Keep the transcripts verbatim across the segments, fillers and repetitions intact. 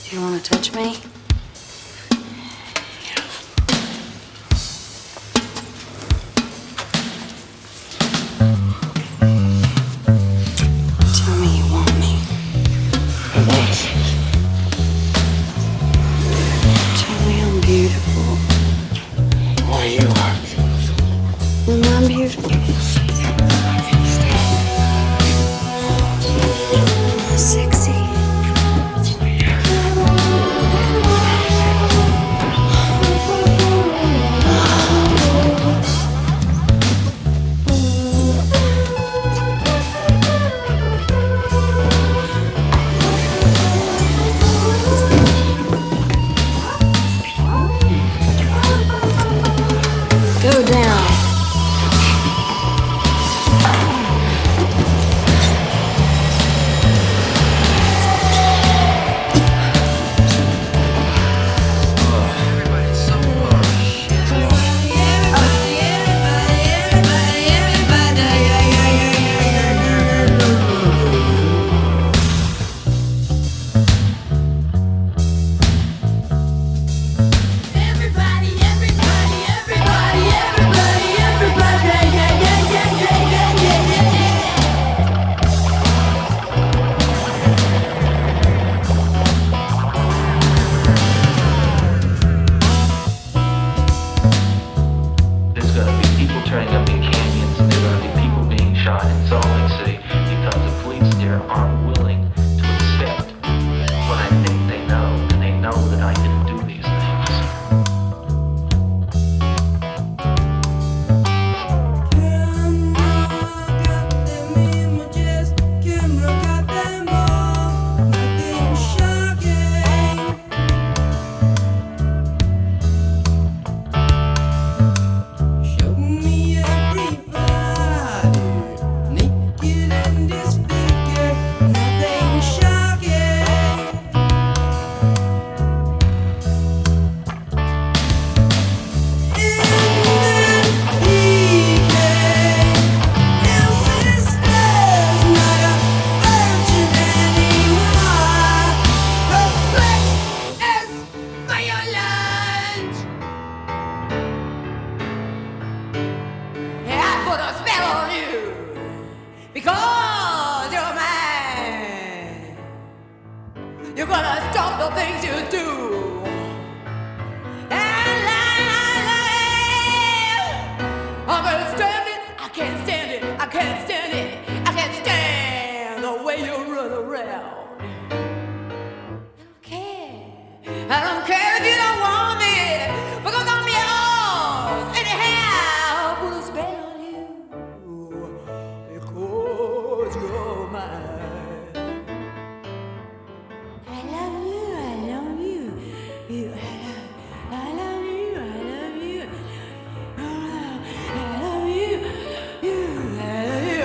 Do you want to touch me? Tell me you want me. Tell me I'm beautiful. Why you are beautiful. And I'm beautiful. Sexy. Go down. There's going to be people turning up in canyons, and there's going to be people being shot in Salt Lake City because the police there aren't willing to accept what I think they know, and they know that I didn't do these things. Because you're mine, you're gonna stop the things you do. And I'm gonna stand it, I can't stand it, I can't stand it, I can't stand the way you run around. I don't care, I don't care if you don't want me, because I'm yours. Anyhow, put a spell on you. Because you're mine. I love you, I love you. You, I love, I love you, I love you. I love you, you, I love you,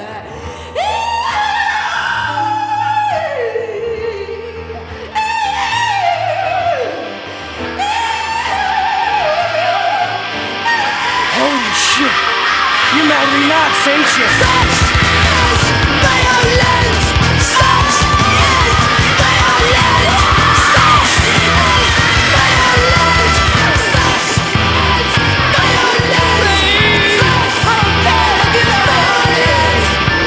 Holy shit! You madly nuts, ain't you? Such is violence. Such is violence. Such is violence. Such is violence. Such is violence.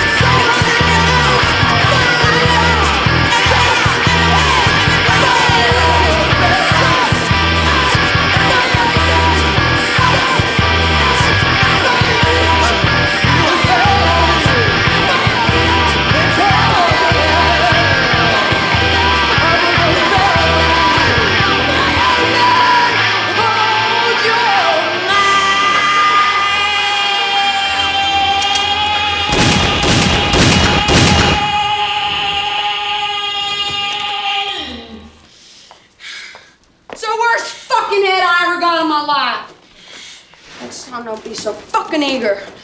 It's the worst fucking head I ever got in my life. Next time, don't be so fucking eager.